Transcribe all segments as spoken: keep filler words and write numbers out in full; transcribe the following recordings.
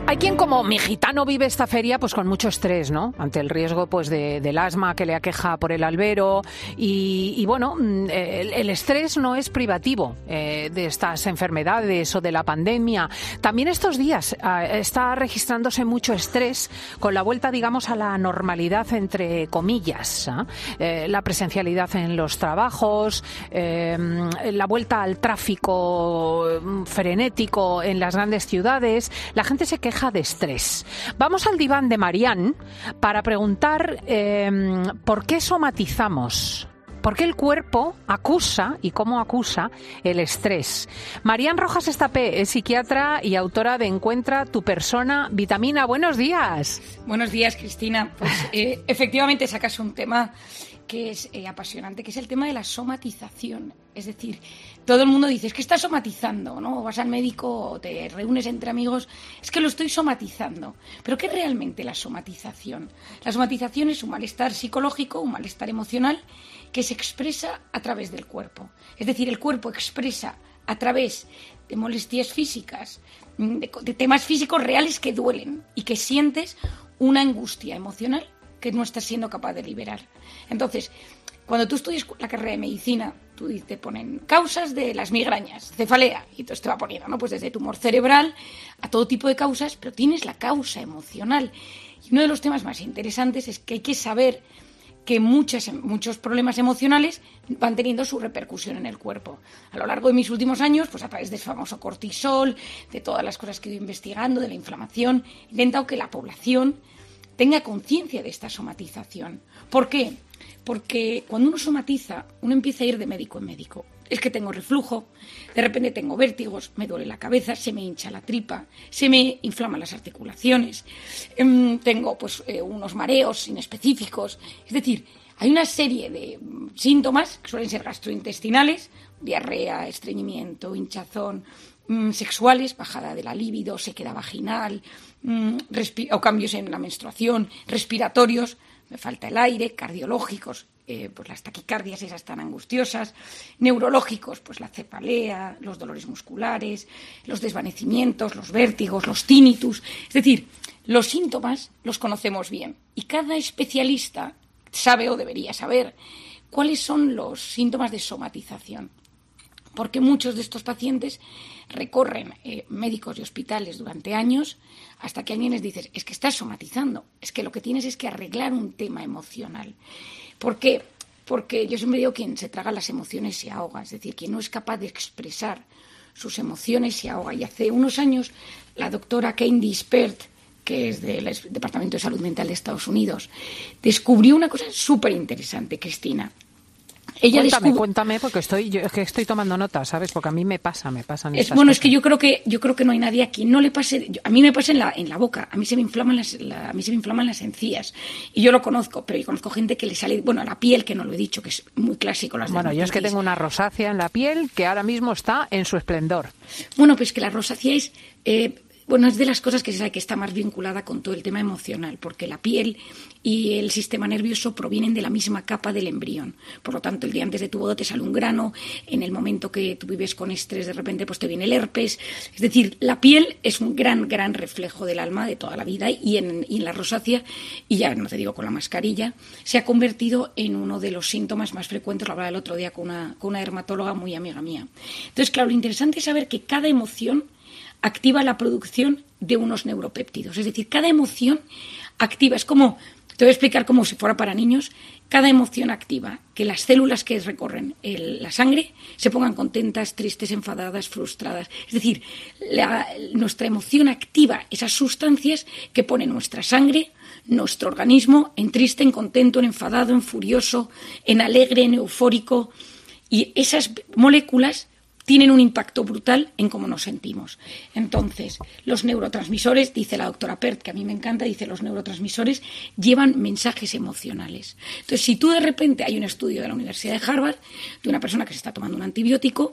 Hay quien, como mi gitano, vive esta feria pues con mucho estrés, ¿no? Ante el riesgo pues de, del asma que le aqueja por el albero y, y bueno, el, el estrés no es privativo eh, de estas enfermedades o de la pandemia. También estos días eh, está registrándose mucho estrés con la vuelta, digamos, a la normalidad, entre comillas, ¿eh? Eh, la presencialidad en los trabajos, eh, la vuelta al tráfico frenético en las grandes ciudades. La gente se queja de estrés. Vamos al diván de Marian para preguntar eh, por qué somatizamos, por qué el cuerpo acusa y cómo acusa el estrés. Marian Rojas Estapé es psiquiatra y autora de Encuentra tu persona vitamina. Buenos días. Buenos días, Cristina. Pues eh, efectivamente sacas un tema que es eh, apasionante, que es el tema de la somatización. Es decir, todo el mundo dice, es que estás somatizando, ¿no? Vas al médico o te reúnes entre amigos, es que lo estoy somatizando. ¿Pero qué es realmente la somatización? La somatización es un malestar psicológico, un malestar emocional que se expresa a través del cuerpo. Es decir, el cuerpo expresa a través de molestias físicas, de, de temas físicos reales que duelen y que sientes una angustia emocional que no estás siendo capaz de liberar. Entonces, cuando tú estudias la carrera de medicina, tú te ponen causas de las migrañas, cefalea, y entonces te va poniendo, ¿no? Pues desde tumor cerebral a todo tipo de causas, pero tienes la causa emocional. Y uno de los temas más interesantes es que hay que saber que muchas, muchos problemas emocionales van teniendo su repercusión en el cuerpo. A lo largo de mis últimos años, pues a través del famoso cortisol, de todas las cosas que he ido investigando, de la inflamación, he intentado que la población tenga conciencia de esta somatización. ¿Por qué? Porque cuando uno somatiza, uno empieza a ir de médico en médico. Es que tengo reflujo, de repente tengo vértigos, me duele la cabeza, se me hincha la tripa, se me inflaman las articulaciones, eh, tengo pues eh, unos mareos inespecíficos. Es decir, hay una serie de síntomas que suelen ser gastrointestinales, diarrea, estreñimiento, hinchazón, mmm, sexuales, bajada de la libido, sequedad vaginal, mmm, respi- o cambios en la menstruación, respiratorios, me falta el aire, cardiológicos, eh, pues las taquicardias esas tan angustiosas, neurológicos, pues la cefalea, los dolores musculares, los desvanecimientos, los vértigos, los tinnitus. Es decir, los síntomas los conocemos bien y cada especialista sabe o debería saber cuáles son los síntomas de somatización. Porque muchos de estos pacientes recorren eh, médicos y hospitales durante años hasta que alguien les dice, es que estás somatizando, es que lo que tienes es que arreglar un tema emocional. ¿Por qué? Porque yo siempre digo que quien se traga las emociones se ahoga, es decir, quien no es capaz de expresar sus emociones se ahoga. Y hace unos años la doctora Candice Pert, que es del Departamento de Salud Mental de Estados Unidos, descubrió una cosa súper interesante, Cristina. Ella cuéntame, descubre... cuéntame, porque estoy, yo es que estoy tomando notas, ¿sabes? Porque a mí me pasa, me pasan es, estas Bueno, cosas. Es que yo creo que yo creo que no hay nadie aquí no le pase. A mí me pasa en la en la boca, a mí se me inflaman las la, a mí se me inflaman las encías y yo lo conozco, pero yo conozco gente que le sale, bueno, a la piel, que no lo he dicho, que es muy clásico las Bueno, yo es que tengo una rosácea en la piel que ahora mismo está en su esplendor. Bueno, pues que la rosácea es eh, Bueno, es de las cosas que se sabe que está más vinculada con todo el tema emocional, porque la piel y el sistema nervioso provienen de la misma capa del embrión. Por lo tanto, el día antes de tu boda te sale un grano, en el momento que tú vives con estrés, de repente pues te viene el herpes. Es decir, la piel es un gran, gran reflejo del alma de toda la vida y en, y en la rosácea, y ya no te digo con la mascarilla, se ha convertido en uno de los síntomas más frecuentes. Lo hablaba el otro día con una, con una dermatóloga muy amiga mía. Entonces, claro, lo interesante es saber que cada emoción activa la producción de unos neuropéptidos. Es decir, cada emoción activa, es como, te voy a explicar como si fuera para niños, cada emoción activa que las células que recorren el, la sangre se pongan contentas, tristes, enfadadas, frustradas. Es decir, la, nuestra emoción activa esas sustancias que ponen nuestra sangre, nuestro organismo, en triste, en contento, en enfadado, en furioso, en alegre, en eufórico. Y esas moléculas tienen un impacto brutal en cómo nos sentimos. Entonces, los neurotransmisores, dice la doctora Pert, que a mí me encanta, dice los neurotransmisores llevan mensajes emocionales. Entonces, si tú de repente, hay un estudio de la Universidad de Harvard de una persona que se está tomando un antibiótico,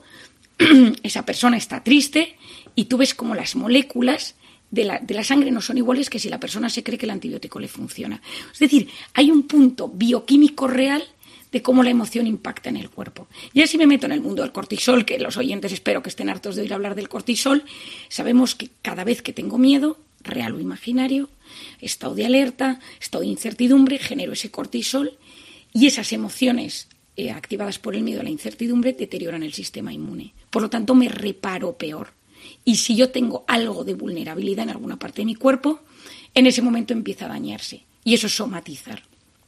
esa persona está triste y tú ves como las moléculas de la, de la sangre no son iguales que si la persona se cree que el antibiótico le funciona. Es decir, hay un punto bioquímico real de cómo la emoción impacta en el cuerpo. Y así me meto en el mundo del cortisol, que los oyentes espero que estén hartos de oír hablar del cortisol. Sabemos que cada vez que tengo miedo, real o imaginario, estado de alerta, estado de incertidumbre, genero ese cortisol y esas emociones eh, activadas por el miedo a la incertidumbre deterioran el sistema inmune. Por lo tanto, me reparo peor. Y si yo tengo algo de vulnerabilidad en alguna parte de mi cuerpo, en ese momento empieza a dañarse. Y eso es somatizar.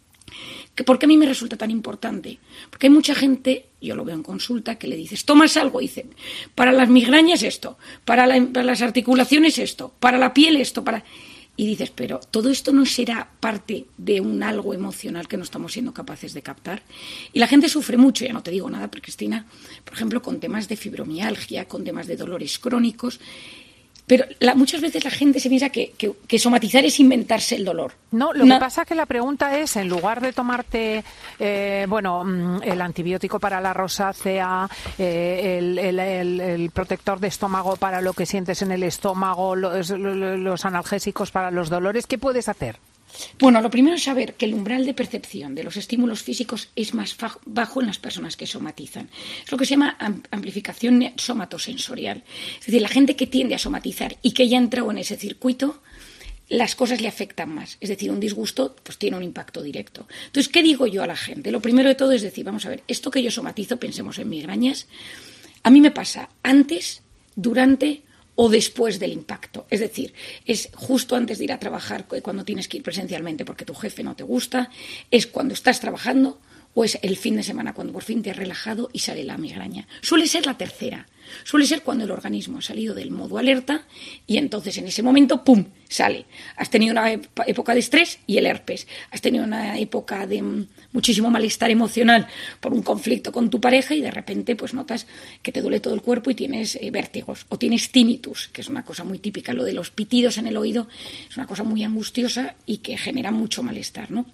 ¿Por qué a mí me resulta tan importante? Porque hay mucha gente, yo lo veo en consulta, que le dices, tomas algo, y dicen, para las migrañas esto, para, la, para las articulaciones esto, para la piel esto, para... Y dices, pero ¿todo esto no será parte de un algo emocional que no estamos siendo capaces de captar? Y la gente sufre mucho, ya no te digo nada, pero Cristina, por ejemplo, con temas de fibromialgia, con temas de dolores crónicos. Pero la, muchas veces la gente se piensa que, que, que somatizar es inventarse el dolor. No, lo no. que pasa es que la pregunta es, en lugar de tomarte, eh, bueno, el antibiótico para la rosácea, eh, el, el, el, el protector de estómago para lo que sientes en el estómago, los, los analgésicos para los dolores, ¿qué puedes hacer? Bueno, lo primero es saber que el umbral de percepción de los estímulos físicos es más bajo en las personas que somatizan. Es lo que se llama amplificación somatosensorial. Es decir, la gente que tiende a somatizar y que ya ha entrado en ese circuito, las cosas le afectan más. Es decir, un disgusto pues tiene un impacto directo. Entonces, ¿qué digo yo a la gente? Lo primero de todo es decir, vamos a ver, esto que yo somatizo, pensemos en migrañas, a mí me pasa antes, durante o después del impacto. Es decir, es justo antes de ir a trabajar, cuando tienes que ir presencialmente porque tu jefe no te gusta, es cuando estás trabajando o es el fin de semana cuando por fin te has relajado y sale la migraña. Suele ser la tercera. Suele ser cuando el organismo ha salido del modo alerta y entonces en ese momento, ¡pum!, sale. Has tenido una época de estrés y el herpes. Has tenido una época de muchísimo malestar emocional por un conflicto con tu pareja y de repente pues notas que te duele todo el cuerpo y tienes eh, vértigos. O tienes tinnitus, que es una cosa muy típica. Lo de los pitidos en el oído es una cosa muy angustiosa y que genera mucho malestar, ¿no?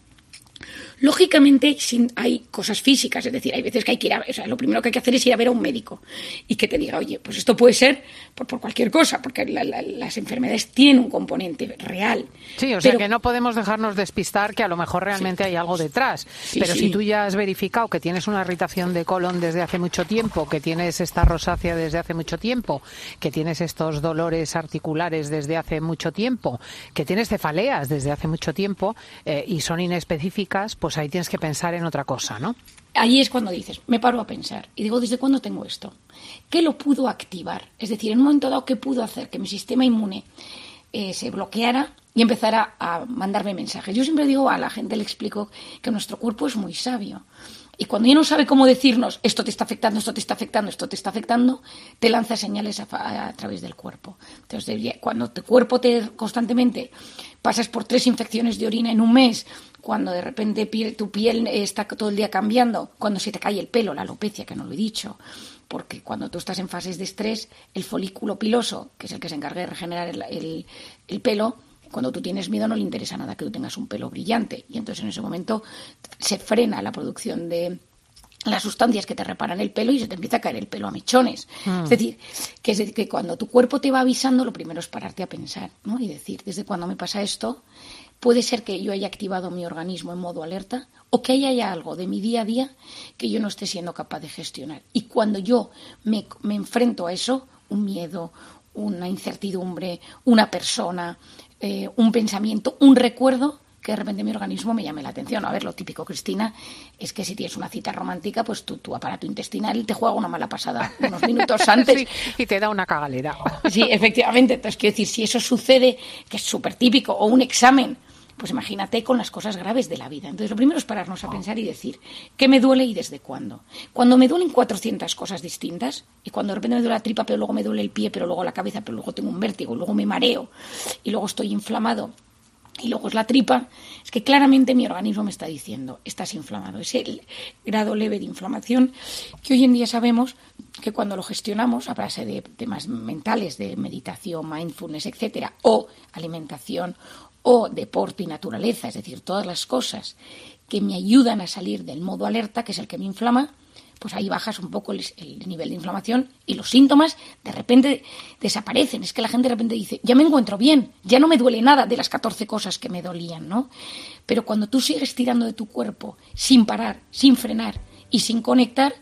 Lógicamente hay cosas físicas, es decir, hay veces que hay que ir a, o sea, lo primero que hay que hacer es ir a ver a un médico y que te diga, oye, pues esto puede ser por, por cualquier cosa, porque la, la, las enfermedades tienen un componente real. Sí, o sea pero, que no podemos dejarnos despistar que a lo mejor realmente sí, hay algo detrás, sí, pero sí. Si tú ya has verificado que tienes una irritación de colon desde hace mucho tiempo, que tienes esta rosácea desde hace mucho tiempo, que tienes estos dolores articulares desde hace mucho tiempo, que tienes cefaleas desde hace mucho tiempo eh, y son inespecíficas, pues ahí tienes que pensar en otra cosa, ¿no? Ahí es cuando dices, me paro a pensar y digo, ¿desde cuándo tengo esto? ¿Qué lo pudo activar? Es decir, en un momento dado, ¿qué pudo hacer que mi sistema inmune eh, se bloqueara y empezara a mandarme mensajes? Yo siempre digo, a la gente le explico que nuestro cuerpo es muy sabio. Y cuando ya no sabe cómo decirnos, esto te está afectando, esto te está afectando, esto te está afectando, te lanza señales a, a, a través del cuerpo. Entonces, cuando tu cuerpo te constantemente pasas por tres infecciones de orina en un mes, cuando de repente piel, tu piel está todo el día cambiando, cuando se te cae el pelo, la alopecia, que no lo he dicho, porque cuando tú estás en fases de estrés, el folículo piloso, que es el que se encarga de regenerar el, el, el pelo, cuando tú tienes miedo no le interesa nada que tú tengas un pelo brillante y entonces en ese momento se frena la producción de las sustancias que te reparan el pelo y se te empieza a caer el pelo a mechones. Mm. Es decir, que, es, que cuando tu cuerpo te va avisando, lo primero es pararte a pensar, ¿no? Y decir, ¿desde cuándo me pasa esto? Puede ser que yo haya activado mi organismo en modo alerta o que haya algo de mi día a día que yo no esté siendo capaz de gestionar. Y cuando yo me, me enfrento a eso, un miedo, una incertidumbre, una persona, eh, un pensamiento, un recuerdo, que de repente mi organismo me llame la atención. A ver, lo típico, Cristina, es que si tienes una cita romántica, pues tu, tu aparato intestinal te juega una mala pasada unos minutos antes. Sí, y te da una cagalera. Sí, efectivamente. Entonces, quiero decir, si eso sucede, que es súper típico, o un examen, pues imagínate con las cosas graves de la vida. Entonces, lo primero es pararnos a pensar y decir, ¿qué me duele y desde cuándo? Cuando me duelen cuatrocientas cosas distintas, y cuando de repente me duele la tripa, pero luego me duele el pie, pero luego la cabeza, pero luego tengo un vértigo, luego me mareo, y luego estoy inflamado, y luego es la tripa, es que claramente mi organismo me está diciendo, estás inflamado. Es el grado leve de inflamación que hoy en día sabemos que cuando lo gestionamos a base de temas mentales, de meditación, mindfulness, etcétera, o alimentación, o deporte y naturaleza, es decir, todas las cosas que me ayudan a salir del modo alerta, que es el que me inflama, pues ahí bajas un poco el, el nivel de inflamación y los síntomas de repente desaparecen. Es que la gente de repente dice, ya me encuentro bien, ya no me duele nada de las catorce cosas que me dolían, ¿no? Pero cuando tú sigues tirando de tu cuerpo sin parar, sin frenar y sin conectar,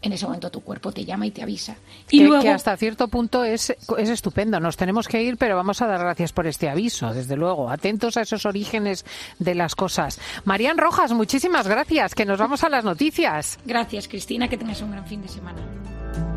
en ese momento tu cuerpo te llama y te avisa. Y que, luego, que hasta cierto punto es, es estupendo. Nos tenemos que ir, pero vamos a dar gracias por este aviso, desde luego. Atentos a esos orígenes de las cosas. Marían Rojas, muchísimas gracias, que nos vamos a las noticias. Gracias, Cristina, que tengas un gran fin de semana.